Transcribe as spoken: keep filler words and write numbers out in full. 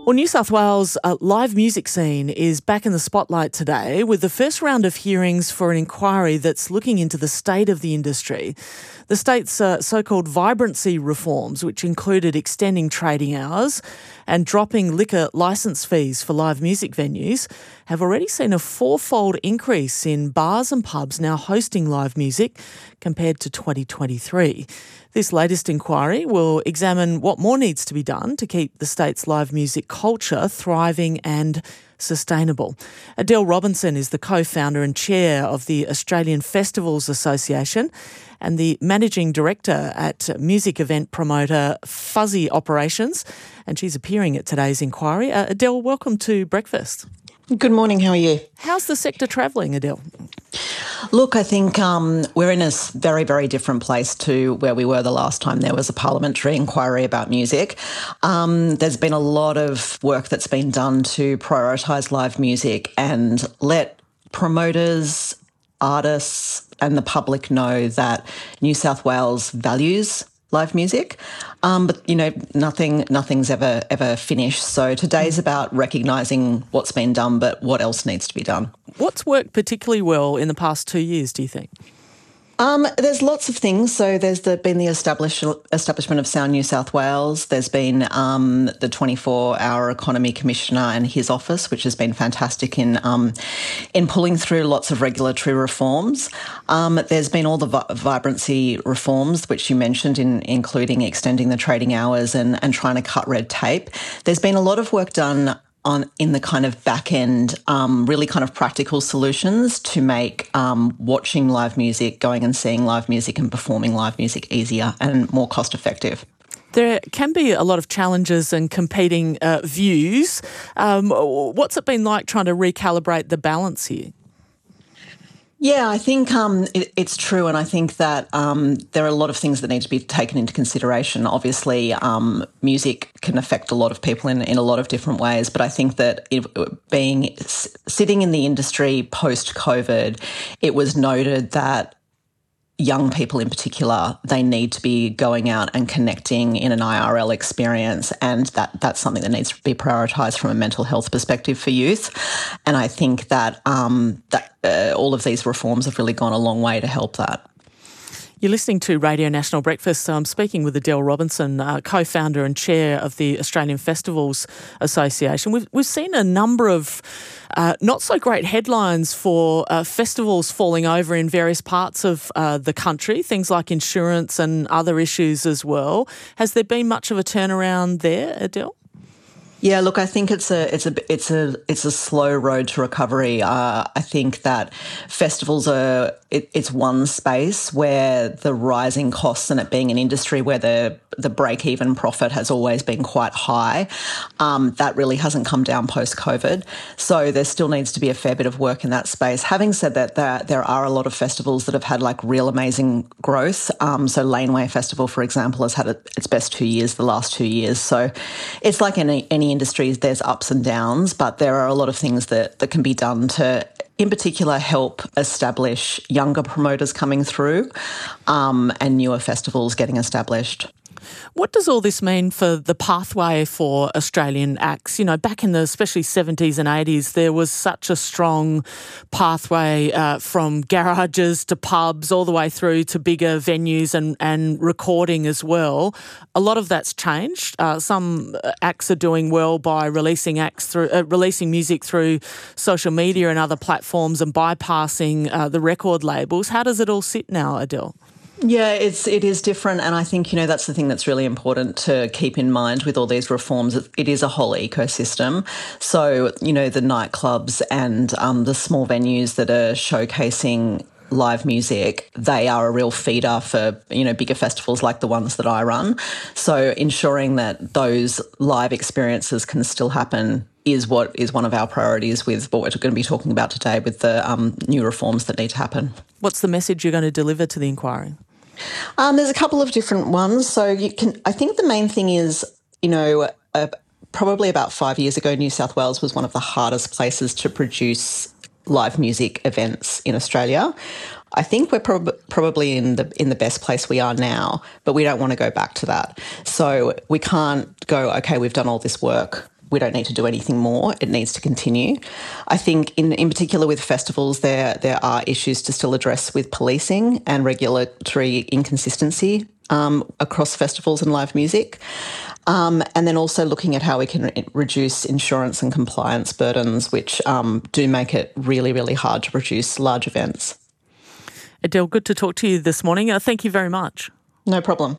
Well, New South Wales' uh, live music scene is back in the spotlight today with the first round of hearings for an inquiry that's looking into the state of the industry. The state's uh, so-called vibrancy reforms, which included extending trading hours and dropping liquor licence fees for live music venues, have already seen a fourfold increase in bars and pubs now hosting live music compared to twenty twenty-three. This latest inquiry will examine what more needs to be done to keep the state's live music culture thriving and sustainable. Adele Robinson is the co-founder and chair of the Australian Festivals Association and the managing director at music event promoter Fuzzy Operations, and she's appearing at today's inquiry. Uh, Adele, welcome to Breakfast. Good morning, how are you? How's the sector travelling, Adele? Look, I think um, we're in a very, very different place to where we were the last time there was a parliamentary inquiry about music. Um, there's been a lot of work that's been done to prioritise live music and let promoters, artists and the public know that New South Wales values live music. Um, but, you know, nothing, nothing's ever, ever finished. So today's about recognising what's been done, but what else needs to be done. What's worked particularly well in the past two years, do you think? Um, there's lots of things. So there's the, been the establish, establishment of Sound New South Wales. There's been um, the twenty-four hour Economy Commissioner and his office, which has been fantastic in um, in pulling through lots of regulatory reforms. Um, there's been all the vi- vibrancy reforms, which you mentioned, in including extending the trading hours and, and trying to cut red tape. There's been a lot of work done on in the kind of back end, um, really kind of practical solutions to make um, watching live music, going and seeing live music and performing live music easier and more cost effective. There can be a lot of challenges and competing uh, views. Um, what's it been like trying to recalibrate the balance here? Yeah, I think um, it, it's true, and I think that um, there are a lot of things that need to be taken into consideration. Obviously, um, music can affect a lot of people in, in a lot of different ways, but I think that it, being sitting in the industry post-COVID, it was noted that young people in particular, they need to be going out and connecting in an I R L experience, and that that's something that needs to be prioritised from a mental health perspective for youth. And I think that um, that uh, all of these reforms have really gone a long way to help that. You're listening to Radio National Breakfast. I'm speaking with Adele Robinson, uh, co-founder and chair of the Australian Festivals Association. We've, we've seen a number of uh, not so great headlines for uh, festivals falling over in various parts of uh, the country, things like insurance and other issues as well. Has there been much of a turnaround there, Adele? Yeah, look, I think it's a it's a it's a it's a slow road to recovery. Uh, I think that festivals are it, it's one space where the rising costs and it being an industry where the the break even profit has always been quite high. Um, that really hasn't come down post COVID. So there still needs to be a fair bit of work in that space. Having said that, there there are a lot of festivals that have had like real amazing growth. Um, so Laneway Festival, for example, has had its best two years the last two years. So it's like any any industries, there's ups and downs, but there are a lot of things that, that can be done to, in particular, help establish younger promoters coming through um, and newer festivals getting established. What does all this mean for the pathway for Australian acts? You know, back in the especially seventies and eighties, there was such a strong pathway uh, from garages to pubs all the way through to bigger venues and, and recording as well. A lot of that's changed. Uh, some acts are doing well by releasing acts through uh, releasing music through social media and other platforms and bypassing uh, the record labels. How does it all sit now, Adele? Yeah, it's it is different, and I think, you know, that's the thing that's really important to keep in mind with all these reforms. It is a whole ecosystem. So, you know, the nightclubs and um, the small venues that are showcasing live music, they are a real feeder for, you know, bigger festivals like the ones that I run. So ensuring that those live experiences can still happen is what is one of our priorities with what we're going to be talking about today with the um, new reforms that need to happen. What's the message you're going to deliver to the inquiry? Um, there's a couple of different ones. So you can, I think the main thing is, you know, uh, probably about five years ago, New South Wales was one of the hardest places to produce live music events in Australia. I think we're prob- probably in the in the best place we are now, but we don't want to go back to that. So we can't go, okay, we've done all this work. we don't need to do anything more. It needs to continue. I think in, in particular with festivals, there, there are issues to still address with policing and regulatory inconsistency um, across festivals and live music. Um, and then also looking at how we can re- reduce insurance and compliance burdens, which um, do make it really, really hard to produce large events. Adele, good to talk to you this morning. Uh, thank you very much. No problem.